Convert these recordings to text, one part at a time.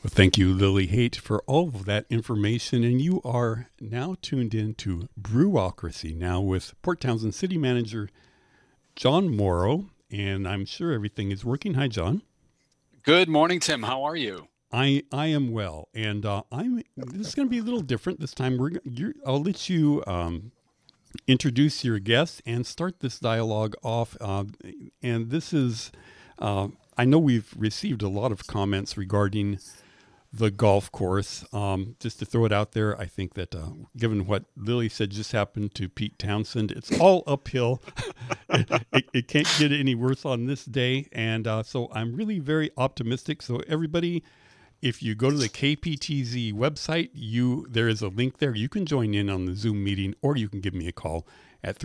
Well, thank you, Lily Haight, for all of that information. And you are now tuned in to Brewocracy, now with Port Townsend City Manager John Morrow. And I'm sure everything is working. Hi, John. Good morning, Tim. How are you? I am well, and I'm. This is going to be a little different this time. I'll let you introduce your guest and start this dialogue off. And this is, I know we've received a lot of comments regarding the golf course. Just to throw it out there, I think that given what Lily said just happened to Pete Townsend, it's all uphill. It can't get any worse on this day. And so I'm really very optimistic. So everybody, if you go to the KPTZ website, there is a link there. You can join in on the Zoom meeting, or you can give me a call at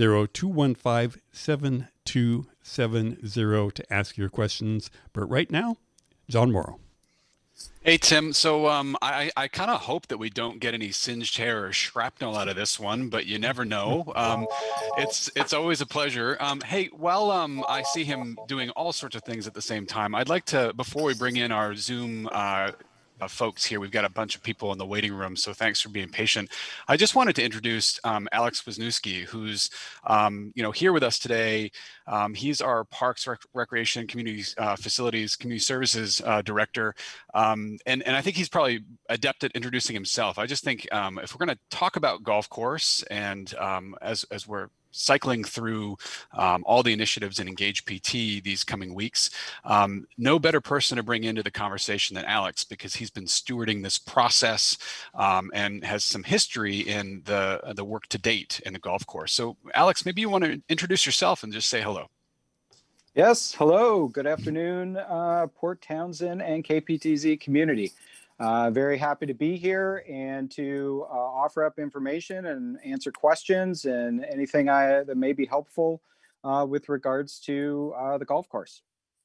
360-215-7270 to ask your questions. But right now, John Morrow. Hey, Tim. So I kind of hope that we don't get any singed hair or shrapnel out of this one, but you never know. It's always a pleasure. Hey, while I see him doing all sorts of things at the same time, I'd like to, before we bring in our Zoom folks here. We've got a bunch of people in the waiting room, so thanks for being patient. I just wanted to introduce Alex Wisniewski, who's here with us today. He's our Parks, Recreation, Community Facilities, Community Services Director, and I think he's probably adept at introducing himself. I just think if we're going to talk about golf course, and as we're cycling through all the initiatives in Engage PT these coming weeks. No better person to bring into the conversation than Alex, because he's been stewarding this process and has some history in the work to date in the golf course. So Alex, maybe you want to introduce yourself and just say hello. Yes, hello, good afternoon, Port Townsend and KPTZ community. Very happy to be here and to offer up information and answer questions and anything that may be helpful with regards to the golf course.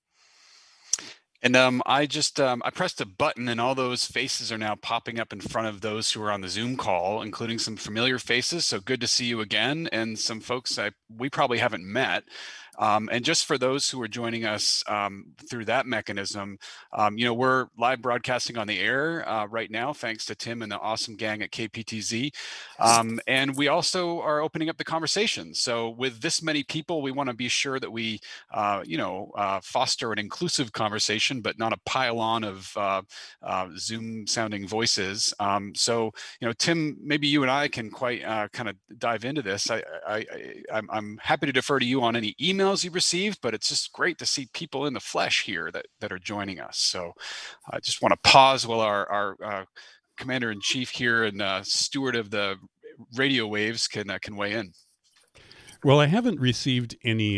And I pressed a button, and all those faces are now popping up in front of those who are on the Zoom call, including some familiar faces. So good to see you again, and some folks we probably haven't met. And just for those who are joining us through that mechanism, we're live broadcasting on the air right now, thanks to Tim and the awesome gang at KPTZ. And we also are opening up the conversation. So with this many people, we want to be sure that we, foster an inclusive conversation, but not a pile-on of Zoom-sounding voices. Tim, maybe you and I can quite kind of dive into this. I'm happy to defer to you on any emails you've received, but it's just great to see people in the flesh here that are joining us. So I just want to pause while our commander-in-chief here and steward of the radio waves can weigh in. Well, I haven't received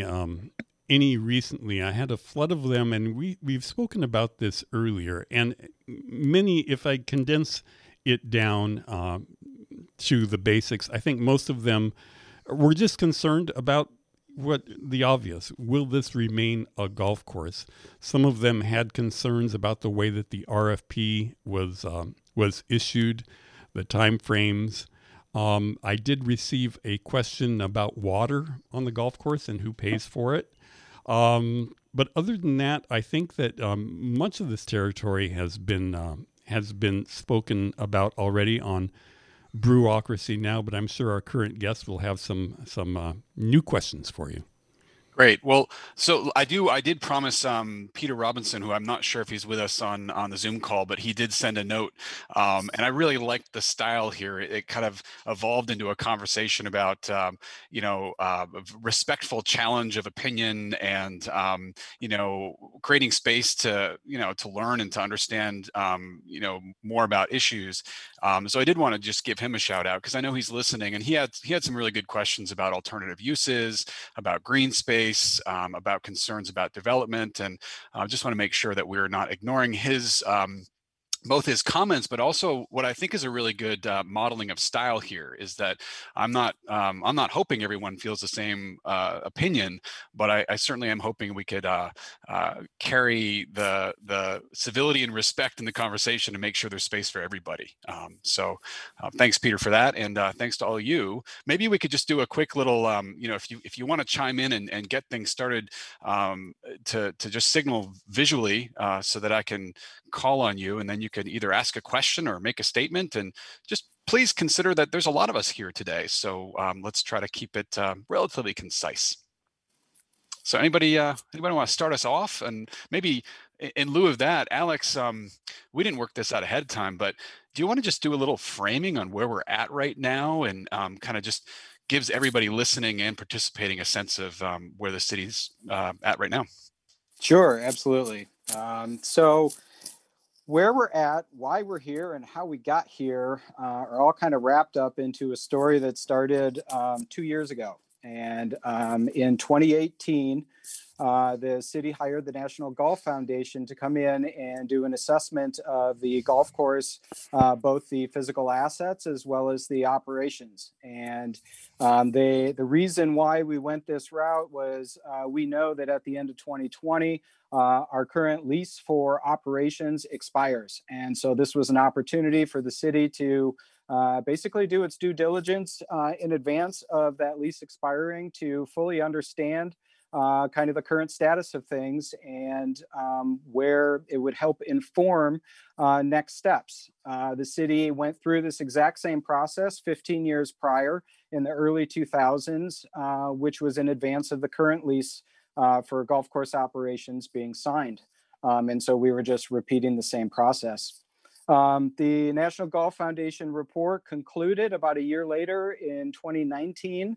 any recently. I had a flood of them, and we've spoken about this earlier. And many, if I condense it down to the basics, I think most of them were just concerned about what the obvious. Will this remain a golf course? Some of them had concerns about the way that the RFP was issued, the time frames. I did receive a question about water on the golf course and who pays for it. But other than that, I think that much of this territory has been spoken about already on Brewocracy now, but I'm sure our current guests will have some new questions for you. Great. Well, so I did promise Peter Robinson, who I'm not sure if he's with us on the Zoom call, but he did send a note. And I really liked the style here. It kind of evolved into a conversation about, respectful challenge of opinion and, creating space to learn and to understand, more about issues. So I did want to just give him a shout out, because I know he's listening, and he had some really good questions about alternative uses, about green space, about concerns about development, and just want to make sure that we're not ignoring his both his comments, but also what I think is a really good modeling of style here is that I'm not hoping everyone feels the same opinion, but I certainly am hoping we could carry the civility and respect in the conversation to make sure there's space for everybody. So thanks, Peter, for that, and thanks to all of you. Maybe we could just do a quick little, if you want to chime in and get things started, to just signal visually so that I can call on you, and then you can either ask a question or make a statement, and just please consider that there's a lot of us here today, so let's try to keep it relatively concise. So anybody want to start us off? And maybe in lieu of that, Alex, we didn't work this out ahead of time, but do you want to just do a little framing on where we're at right now, and kind of just gives everybody listening and participating a sense of where the city's at right now? Sure, absolutely. So where we're at, why we're here, and how we got here are all kind of wrapped up into a story that started 2 years ago. And in 2018, the city hired the National Golf Foundation to come in and do an assessment of the golf course, both the physical assets as well as the operations. And the reason why we went this route was we know that at the end of 2020, our current lease for operations expires. And so this was an opportunity for the city to basically do its due diligence in advance of that lease expiring to fully understand kind of the current status of things and where it would help inform next steps. The city went through this exact same process 15 years prior in the early 2000s, which was in advance of the current lease for golf course operations being signed. And so we were just repeating the same process. The National Golf Foundation report concluded about a year later in 2019,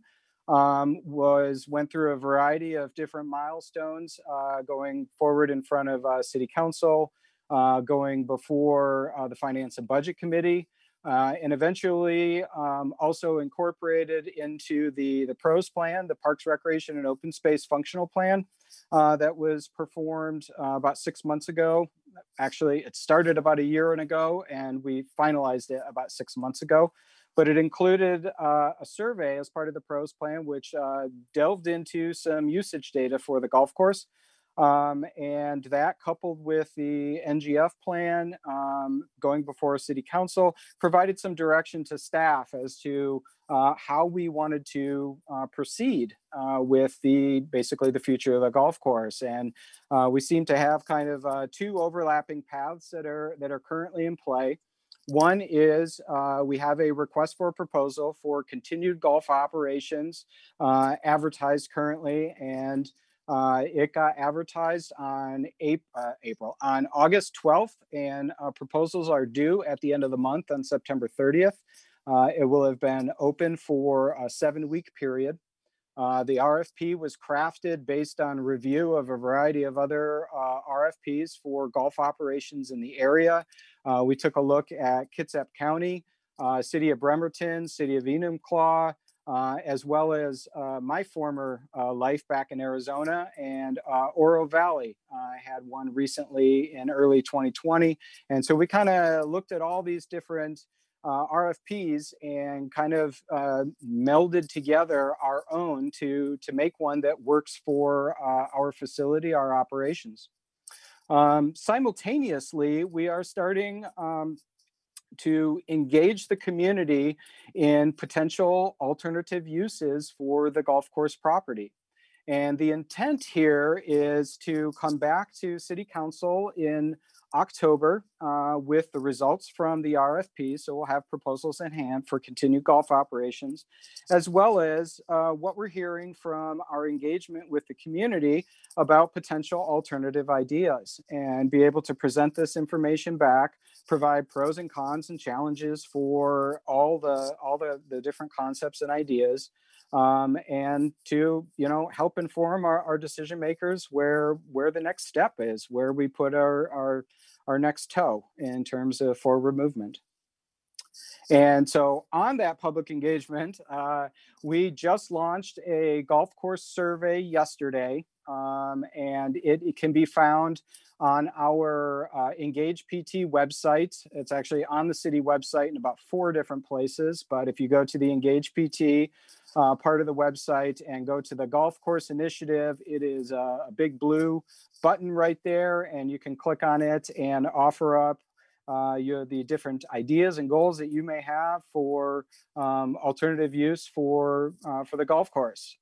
went through a variety of different milestones going forward in front of City Council, going before the Finance and Budget Committee, and eventually also incorporated into the PROS plan, the Parks, Recreation, and Open Space Functional Plan that was performed about 6 months ago. Actually, it started about a year ago, and we finalized it about 6 months ago. But it included a survey as part of the PROS plan, which delved into some usage data for the golf course. And that, coupled with the NGF plan going before City Council, provided some direction to staff as to how we wanted to proceed with basically the future of the golf course. And we seem to have kind of two overlapping paths that are currently in play. One is we have a request for a proposal for continued golf operations advertised currently, and it got advertised on on August 12th, and proposals are due at the end of the month on September 30th. It will have been open for a 7-week period. The RFP was crafted based on review of a variety of other RFPs for golf operations in the area. We took a look at Kitsap County, City of Bremerton, City of Enumclaw, as well as my former life back in Arizona, and Oro Valley. I had one recently in early 2020. And so we kind of looked at all these different RFPs and kind of melded together our own to make one that works for our facility, our operations. Simultaneously, we are starting to engage the community in potential alternative uses for the golf course property. And the intent here is to come back to City Council in October with the results from the RFP. So we'll have proposals in hand for continued golf operations, as well as what we're hearing from our engagement with the community about potential alternative ideas, and be able to present this information back, provide pros and cons and challenges for all the different concepts and ideas, and to help inform our decision makers where the next step is, where we put our next toe in terms of forward movement. And so on that public engagement, we just launched a golf course survey yesterday. and it can be found on our Engage PT website. It's actually on the city website in about 4 different places. But if you go to the Engage PT part of the website and go to the golf course initiative, it is a big blue button right there, and you can click on it and offer up the different ideas and goals that you may have for alternative use for the golf course.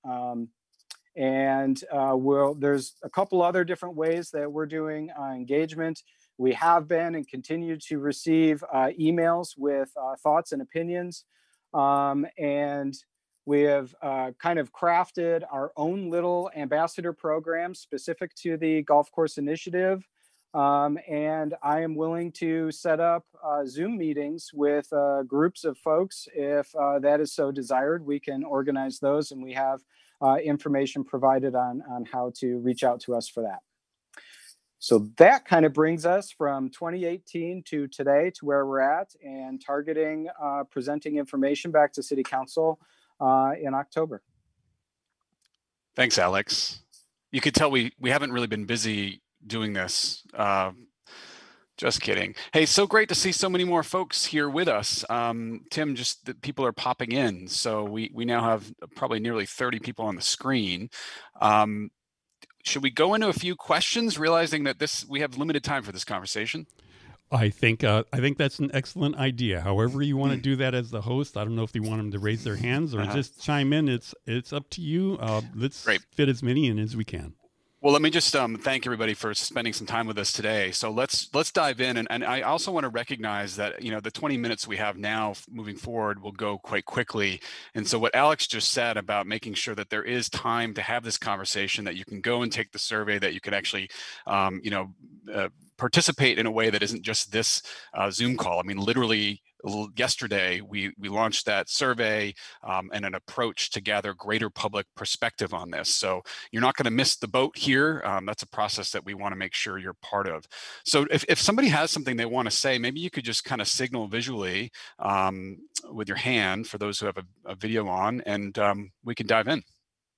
There's a couple other different ways that we're doing engagement. We have been and continue to receive emails with thoughts and opinions. And we have kind of crafted our own little ambassador program specific to the golf course initiative. And I am willing to set up Zoom meetings with groups of folks. If that is so desired, we can organize those, and we have information provided on how to reach out to us for that. So that kind of brings us from 2018 to today to where we're at, and targeting presenting information back to City Council in October. Thanks, Alex. You could tell we haven't really been busy doing this. Just kidding. Hey, so great to see so many more folks here with us. Tim, just that people are popping in. So we now have probably nearly 30 people on the screen. Should we go into a few questions, realizing that we have limited time for this conversation? I think that's an excellent idea. However you want to do that as the host, I don't know if you want them to raise their hands or just chime in. It's up to you. Let's fit as many in as we can. Well, let me just thank everybody for spending some time with us today. So let's dive in. And I also want to recognize that, the 20 minutes we have now moving forward will go quite quickly. And so what Alex just said about making sure that there is time to have this conversation, that you can go and take the survey, that you can actually, participate in a way that isn't just this Zoom call. I mean, literally, yesterday, we launched that survey and an approach to gather greater public perspective on this. So you're not going to miss the boat here. That's a process that we want to make sure you're part of. So if somebody has something they want to say, maybe you could just kind of signal visually with your hand for those who have a video on, and we can dive in.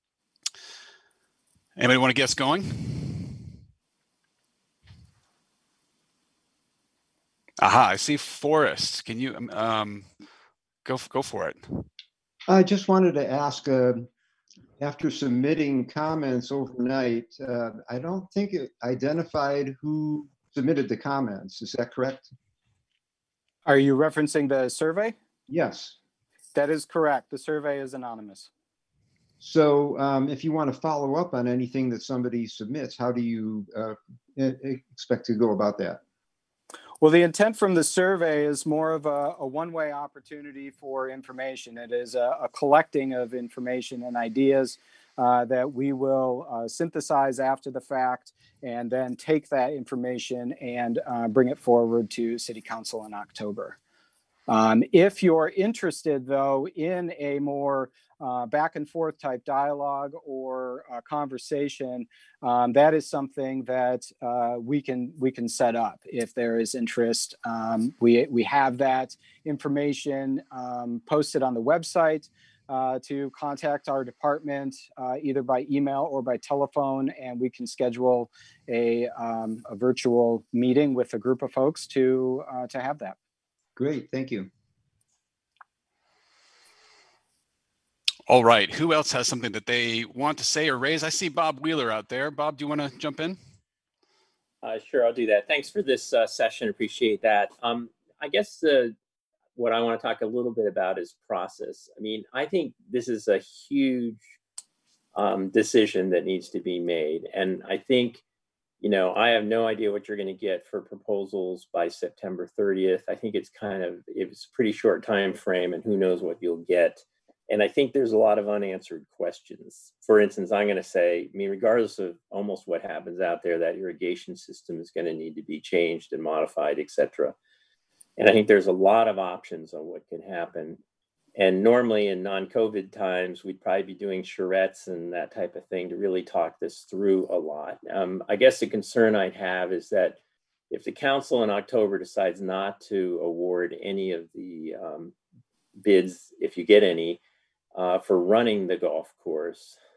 Anybody want to get us going? Aha, I see Forrest. Can you go for it? I just wanted to ask, after submitting comments overnight, I don't think it identified who submitted the comments. Is that correct? Are you referencing the survey? Yes. That is correct. The survey is anonymous. So if you want to follow up on anything that somebody submits, how do you expect to go about that? Well, the intent from the survey is more of a one-way opportunity for information. It is a collecting of information and ideas that we will synthesize after the fact, and then take that information and bring it forward to City Council in October. If you're interested, though, in a more back and forth type dialogue or conversation, that is something that we can set up if there is interest. We have that information posted on the website to contact our department either by email or by telephone, and we can schedule a virtual meeting with a group of folks to have that. Great, thank you. All right, who else has something that they want to say or raise? I see Bob Wheeler out there. Bob, do you want to jump in? Sure, I'll do that. Thanks for this session, appreciate that. I guess what I want to talk a little bit about is process. I mean, I think this is a huge decision that needs to be made. And I think, I have no idea what you're going to get for proposals by September 30th. I think it's a pretty short time frame, and who knows what you'll get. And I think there's a lot of unanswered questions. For instance, I'm going to say, regardless of almost what happens out there, that irrigation system is going to need to be changed and modified, et cetera. And I think there's a lot of options on what can happen. And normally in non-COVID times, we'd probably be doing charrettes and that type of thing to really talk this through a lot. I guess the concern I'd have is that if the council in October decides not to award any of the bids, if you get any, for running the golf course,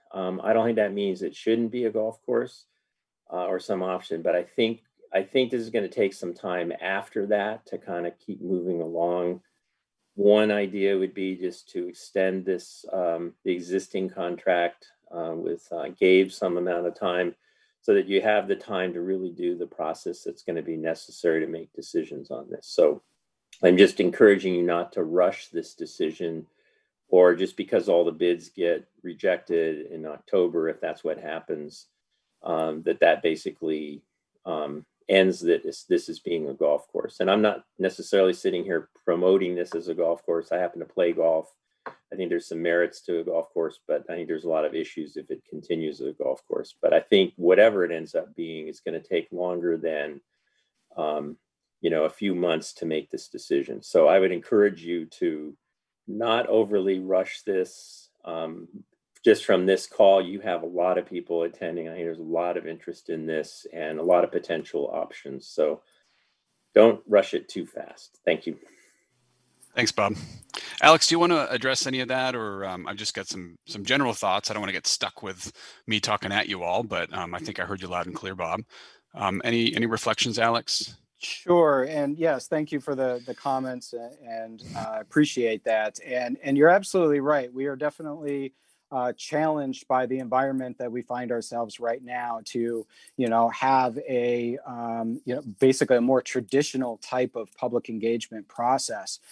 I don't think that means it shouldn't be a golf course or some option, but I think this is going to take some time after that to kind of keep moving along. One idea would be just to extend this the existing contract with Gabe some amount of time, so that you have the time to really do the process that's going to be necessary to make decisions on this. So I'm just encouraging you not to rush this decision, or just because all the bids get rejected in October, if that's what happens, that basically ends that this is being a golf course. And I'm not necessarily sitting here promoting this as a golf course. I happen to play golf. I think there's some merits to a golf course, but I think there's a lot of issues if it continues as a golf course. But I think whatever it ends up being, it's going to take longer than a few months to make this decision. So I would encourage you to not overly rush this. Just from this call, you have a lot of people attending. I think there's a lot of interest in this and a lot of potential options. So don't rush it too fast. Thank you. Thanks, Bob. Alex, do you want to address any of that, or I've just got some general thoughts. I don't want to get stuck with me talking at you all, but I think I heard you loud and clear, Bob. Any reflections, Alex? Sure. And yes, thank you for the comments, and appreciate that. And you're absolutely right. We are definitely challenged by the environment that we find ourselves right now to, have a, basically a more traditional type of public engagement process.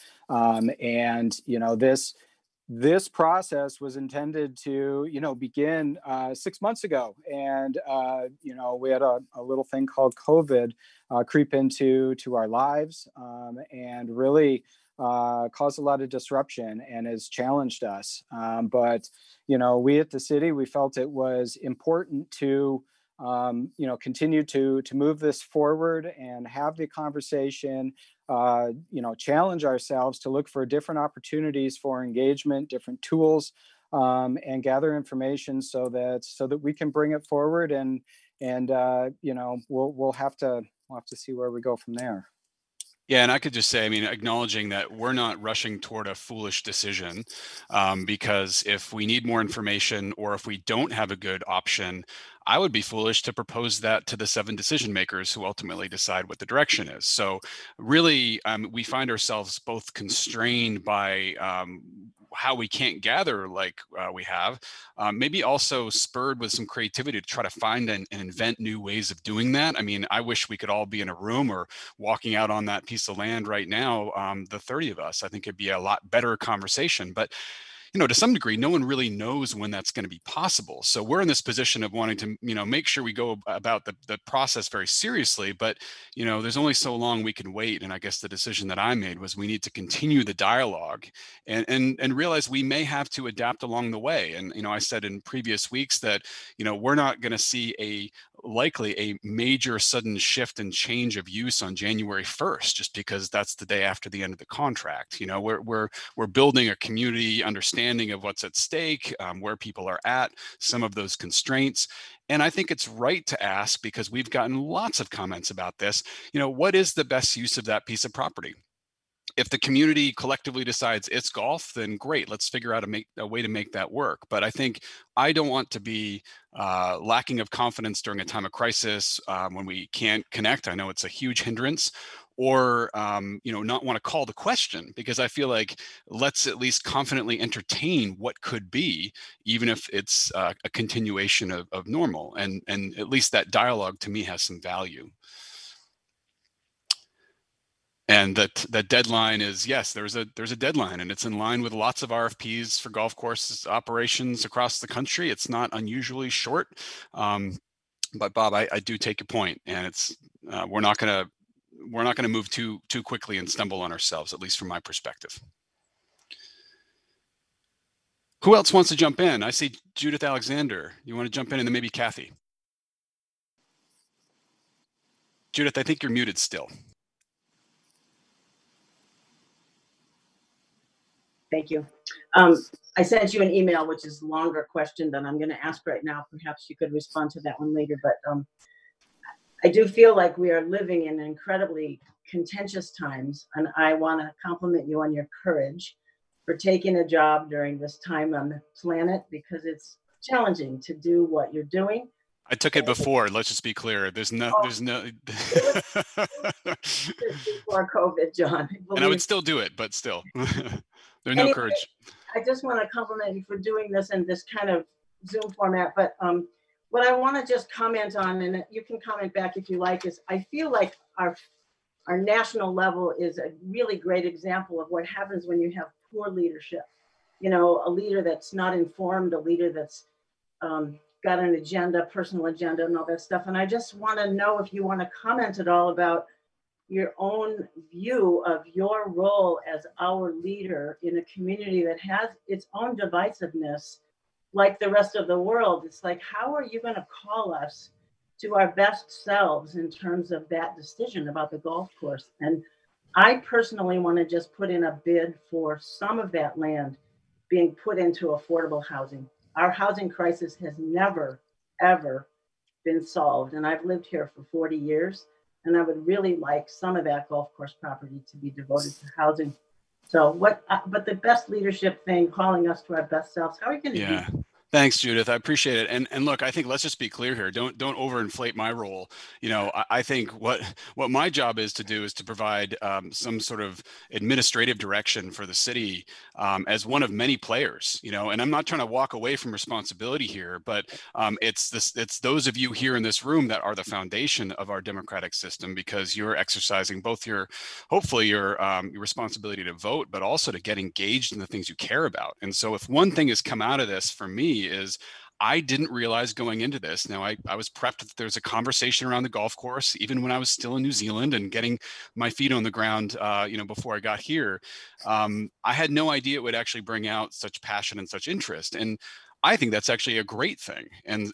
This process was intended to, begin 6 months ago. And, we had a little thing called COVID creep into our lives, and really caused a lot of disruption and has challenged us. But, we at the city, we felt it was important to, continue to move this forward and have the conversation, challenge ourselves to look for different opportunities for engagement, different tools, and gather information so that we can bring it forward. And we'll have to see where we go from there. Yeah, and I could just say, acknowledging that we're not rushing toward a foolish decision, because if we need more information or if we don't have a good option, I would be foolish to propose that to the 7 decision makers who ultimately decide what the direction is. So really, we find ourselves both constrained by how we can't gather like we have, maybe also spurred with some creativity to try to find and invent new ways of doing that. I wish we could all be in a room or walking out on that piece of land right now, the 30 of us. I think it'd be a lot better conversation. But to some degree, no one really knows when that's going to be possible. So we're in this position of wanting to, make sure we go about the process very seriously. But, there's only so long we can wait. And I guess the decision that I made was we need to continue the dialogue and realize we may have to adapt along the way. And, I said in previous weeks that, we're not going to see likely a major sudden shift and change of use on January 1st, just because that's the day after the end of the contract. We're building a community understanding of what's at stake, where people are at, some of those constraints. And I think it's right to ask, because we've gotten lots of comments about this, what is the best use of that piece of property? If the community collectively decides it's golf, then great, let's figure out a way to make that work. But I think I don't want to be lacking of confidence during a time of crisis, when we can't connect. I know it's a huge hindrance. Or not want to call the question, because I feel like let's at least confidently entertain what could be, even if it's a continuation of normal. And at least that dialogue to me has some value. And that deadline is, yes, there's a deadline, and it's in line with lots of RFPs for golf course operations across the country. It's not unusually short. But Bob, I do take your point, and it's we're not going to move too quickly and stumble on ourselves, at least from my perspective. Who else wants to jump in? I see Judith Alexander. You want to jump in, and then maybe Kathy. Judith, I think you're muted still. Thank you. I sent you an email, which is a longer question than I'm going to ask right now. Perhaps you could respond to that one later. But I do feel like we are living in incredibly contentious times, and I want to compliment you on your courage for taking a job during this time on the planet, because it's challenging to do what you're doing. I took it before. Let's just be clear. There's no. Before COVID, John. And I would still do it, but still, there's no Anyway, courage. I just want to compliment you for doing this in this kind of Zoom format. But what I want to just comment on, and you can comment back if you like, is I feel like our national level is a really great example of what happens when you have poor leadership. You know, a leader that's not informed, a leader that's got an agenda, personal agenda, and all that stuff. And I just want to know if you want to comment at all about your own view of your role as our leader in a community that has its own divisiveness, like the rest of the world. It's like, how are you going to call us to our best selves in terms of that decision about the golf course? And I personally want to just put in a bid for some of that land being put into affordable housing. Our housing crisis has never, ever been solved. And I've lived here for 40 years, and I would really like some of that golf course property to be devoted to housing. So but the best leadership thing, calling us to our best selves, how are you going to do that? Thanks, Judith. I appreciate it. And look, I think let's just be clear here. Don't overinflate my role. You know, I think what my job is to do is to provide some sort of administrative direction for the city as one of many players. You know, and I'm not trying to walk away from responsibility here, but it's those of you here in this room that are the foundation of our democratic system, because you're exercising both hopefully your responsibility to vote, but also to get engaged in the things you care about. And so if one thing has come out of this for me is I didn't realize going into this. Now, I was prepped that there's a conversation around the golf course, even when I was still in New Zealand and getting my feet on the ground, before I got here. I had no idea it would actually bring out such passion and such interest. And I think that's actually a great thing. And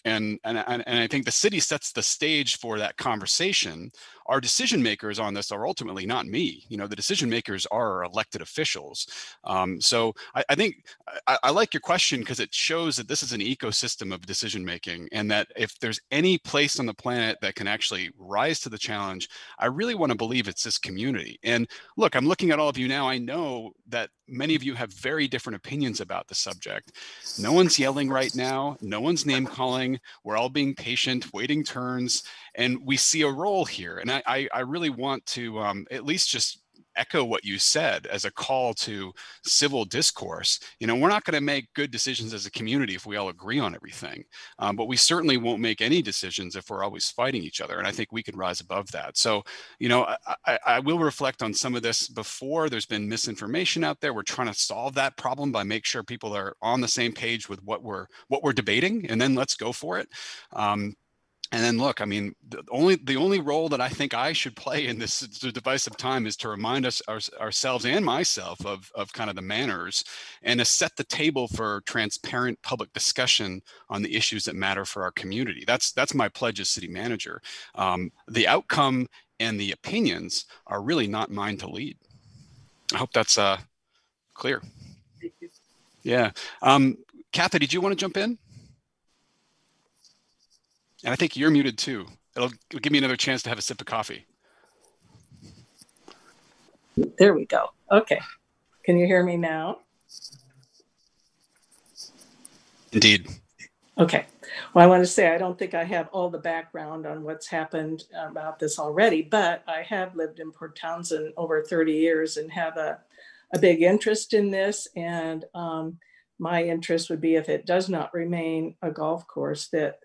I think the city sets the stage for that conversation. Our decision makers on this are ultimately not me. You know, the decision makers are our elected officials. So I think I like your question, because it shows that this is an ecosystem of decision making, and that if there's any place on the planet that can actually rise to the challenge, I really want to believe it's this community. And look, I'm looking at all of you now. I know that many of you have very different opinions about the subject. No one's yelling right now. No one's name calling. We're all being patient, waiting turns, and we see a role here. And I really want to at least just echo what you said as a call to civil discourse. You know, we're not going to make good decisions as a community if we all agree on everything, but we certainly won't make any decisions if we're always fighting each other. And I think we can rise above that. So, you know, I will reflect on some of this before. There's been misinformation out there. We're trying to solve that problem by make sure people are on the same page with what we're debating, and then let's go for it. And then look, I mean, the only role that I think I should play in this divisive time is to remind us ourselves and myself of kind of the manners, and to set the table for transparent public discussion on the issues that matter for our community. That's my pledge as city manager. The outcome and the opinions are really not mine to lead. I hope that's clear. Yeah. Kathy, did you want to jump in? And I think you're muted too. It'll give me another chance to have a sip of coffee. There we go. Okay. Can you hear me now? Indeed. Okay. Well, I want to say I don't think I have all the background on what's happened about this already, but I have lived in Port Townsend over 30 years and have a big interest in this. And my interest would be, if it does not remain a golf course, that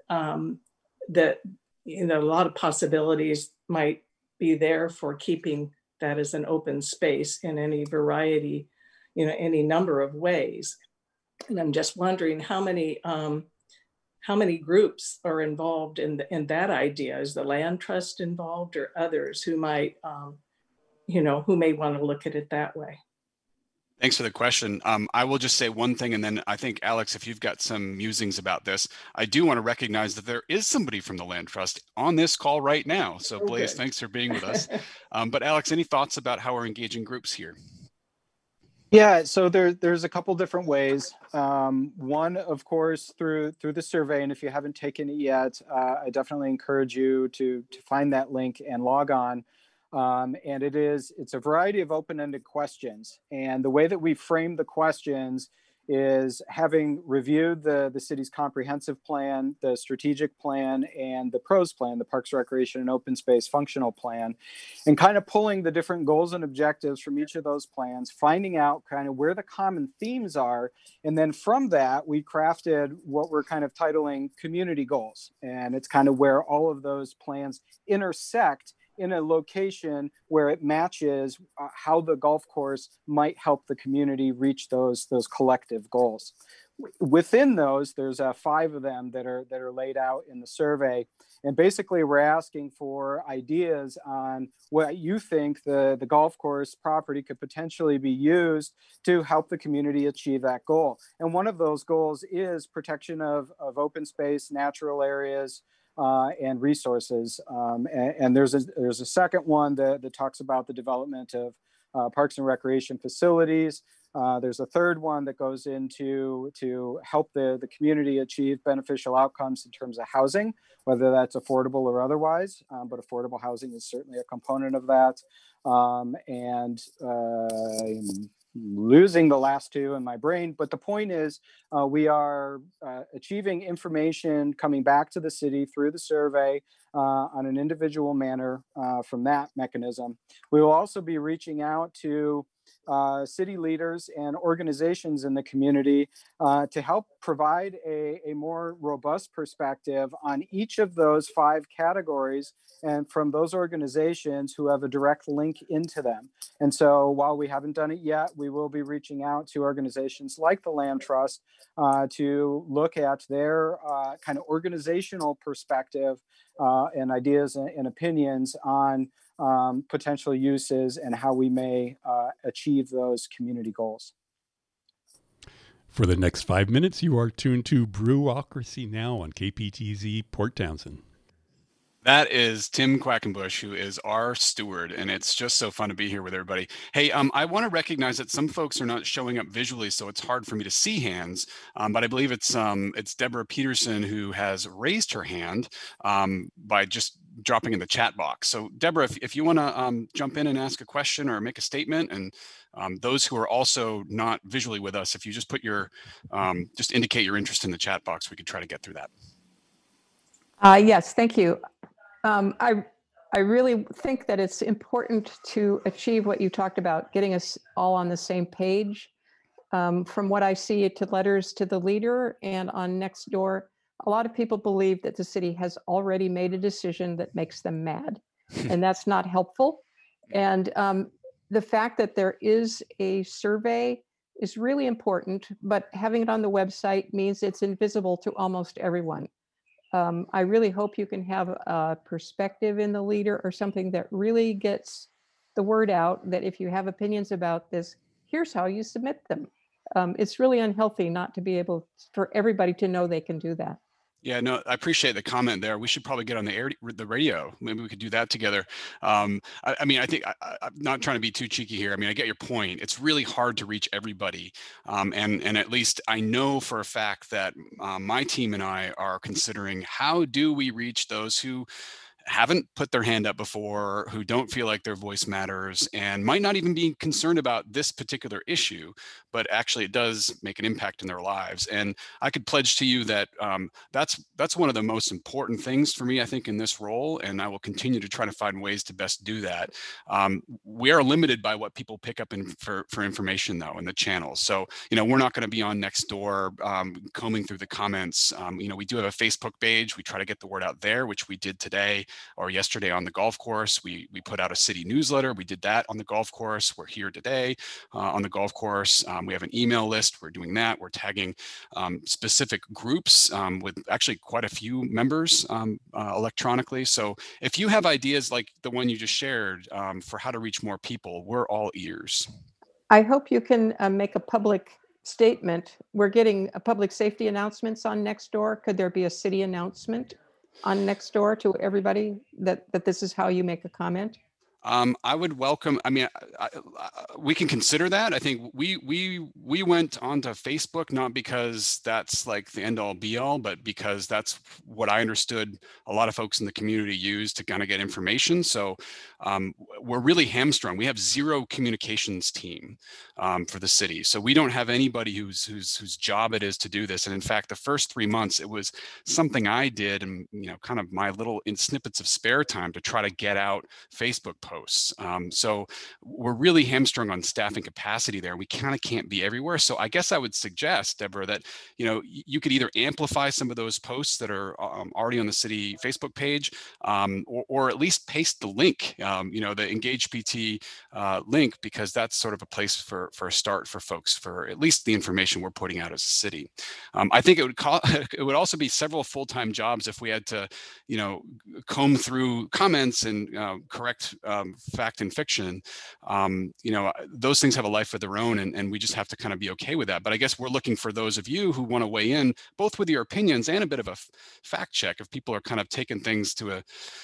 a lot of possibilities might be there for keeping that as an open space in any variety, any number of ways. And I'm just wondering how many groups are involved in that idea. Is the land trust involved, or others who might, who may want to look at it that way? Thanks for the question. I will just say one thing, and then I think, Alex, if you've got some musings about this, I do want to recognize that there is somebody from the Land Trust on this call right now. So Blaise, thanks for being with us. But Alex, any thoughts about how we're engaging groups here? Yeah, so there's a couple different ways. One, of course, through the survey, and if you haven't taken it yet, I definitely encourage you to find that link and log on. And it's a variety of open-ended questions. And the way that we frame the questions is, having reviewed the city's comprehensive plan, the strategic plan, and the PROS plan, the Parks, Recreation, and Open Space Functional Plan, and kind of pulling the different goals and objectives from each of those plans, finding out kind of where the common themes are. And then from that, we crafted what we're kind of titling community goals. And it's kind of where all of those plans intersect in a location where it matches how the golf course might help the community reach those collective goals. Within those, there's 5 of them that are laid out in the survey. And basically, we're asking for ideas on what you think the golf course property could potentially be used to help the community achieve that goal. And one of those goals is protection of open space, natural areas, and resources. And there's a second one that talks about the development of parks and recreation facilities. There's a third one that goes into to help the community achieve beneficial outcomes in terms of housing, whether that's affordable or otherwise, but affordable housing is certainly a component of that. And I'm losing the last 2 in my brain, but the point is we are achieving information coming back to the city through the survey on an individual manner from that mechanism. We will also be reaching out to city leaders and organizations in the community to help provide a more robust perspective on each of those 5 categories, and from those organizations who have a direct link into them. And so while we haven't done it yet, we will be reaching out to organizations like the Land Trust to look at their kind of organizational perspective and ideas and opinions on potential uses and how we may achieve those community goals. For the next 5 minutes, you are tuned to Brewocracy Now on KPTZ Port Townsend. That is Tim Quackenbush, who is our steward, and it's just so fun to be here with everybody. Hey, I want to recognize that some folks are not showing up visually, so it's hard for me to see hands. But I believe it's Deborah Peterson who has raised her hand by just dropping in the chat box. So Deborah, if you want to jump in and ask a question or make a statement, and those who are also not visually with us, if you just put your just indicate your interest in the chat box, we could try to get through that. Yes, thank you. I really think that it's important to achieve what you talked about, getting us all on the same page. From what I see to letters to the leader and on Nextdoor, a lot of people believe that the city has already made a decision that makes them mad, and that's not helpful. And the fact that there is a survey is really important, but having it on the website means it's invisible to almost everyone. I really hope you can have a perspective in the leader or something that really gets the word out that if you have opinions about this, here's how you submit them. It's really unhealthy not to be able for everybody to know they can do that. Yeah, no, I appreciate the comment there. We should probably get on the radio. Maybe we could do that together. I think I'm not trying to be too cheeky here. I mean, I get your point. It's really hard to reach everybody. And at least I know for a fact that my team and I are considering how do we reach those who haven't put their hand up before, who don't feel like their voice matters, and might not even be concerned about this particular issue, but actually it does make an impact in their lives. And I could pledge to you that that's one of the most important things for me, I think, in this role, and I will continue to try to find ways to best do that. We are limited by what people pick up for information, though, in the channels. So, we're not going to be on Nextdoor combing through the comments. We do have a Facebook page. We try to get the word out there, which we did today or yesterday on the golf course. We put out a city newsletter. We did that on the golf course. We're here today on the golf course. We have an email list. We're doing that. We're tagging specific groups with actually quite a few members electronically. So if you have ideas like the one you just shared for how to reach more people, we're all ears. I hope you can make a public statement. We're getting a public safety announcements on Nextdoor. Could there be a city announcement on Nextdoor to everybody that this is how you make a comment? I would welcome. I mean, we can consider that. I think we went onto Facebook not because that's like the end all be all, but because that's what I understood a lot of folks in the community use to kind of get information. So we're really hamstrung. We have zero communications team for the city, so we don't have anybody whose job it is to do this. And in fact, the first 3 months, it was something I did, and kind of my little snippets of spare time to try to get out Facebook posts. So we're really hamstrung on staffing capacity there. We kind of can't be everywhere. So I guess I would suggest, Deborah, that you could either amplify some of those posts that are already on the city Facebook page, or at least paste the link, the Engage PT link, because that's sort of a place for a start for folks, for at least the information we're putting out as a city. I think it would also be several full-time jobs if we had to, comb through comments and correct fact and fiction. Those things have a life of their own, and we just have to kind of be okay with that. But I guess we're looking for those of you who want to weigh in, both with your opinions and a bit of a fact check. If people are kind of taking things to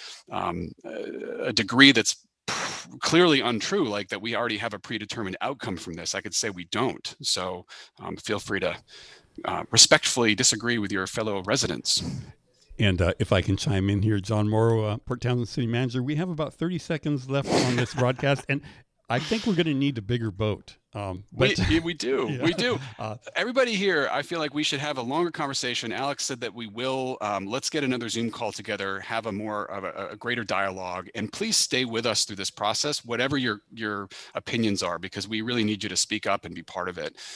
a degree that's clearly untrue, like that we already have a predetermined outcome from this, I could say we don't. So feel free to respectfully disagree with your fellow residents. And if I can chime in here, John Morrow, Port Townsend City Manager, we have about 30 seconds left on this broadcast, and I think we're going to need a bigger boat. We do. Yeah. We do. Everybody here, I feel like we should have a longer conversation. Alex said that we will. Let's get another Zoom call together, have a greater dialogue, and please stay with us through this process, whatever your opinions are, because we really need you to speak up and be part of it.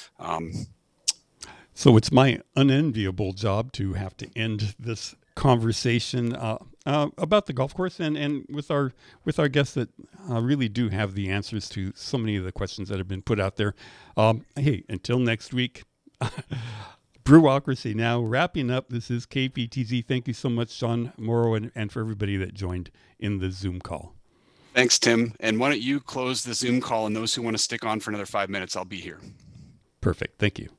So it's my unenviable job to have to end this conversation about the golf course, and with our guests that really do have the answers to so many of the questions that have been put out there. Hey, until next week, Brewocracy now wrapping up. This is KPTZ. Thank you so much, John Morrow, and for everybody that joined in the Zoom call. Thanks, Tim. And why don't you close the Zoom call, and those who want to stick on for another 5 minutes, I'll be here. Perfect. Thank you.